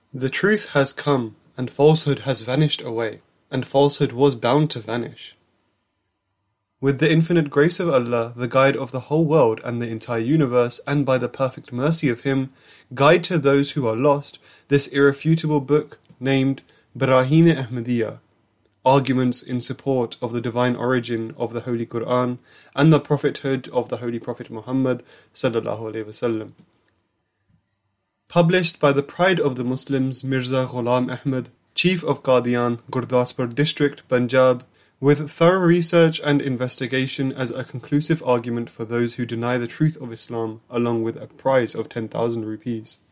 The truth has come, and falsehood has vanished away, and falsehood was bound to vanish. With the infinite grace of Allah, the guide of the whole world and the entire universe, and by the perfect mercy of Him, guide to those who are lost this irrefutable book named Barahin Ahmadiyya, arguments in support of the divine origin of the Holy Quran and the prophethood of the Holy Prophet Muhammad sallallahu alaihi wasallam. Published by the pride of the Muslims Mirza Ghulam Ahmad, Chief of Qadian, Gurdaspur District, Punjab, with thorough research and investigation as a conclusive argument for those who deny the truth of Islam, along with a prize of 10,000 rupees.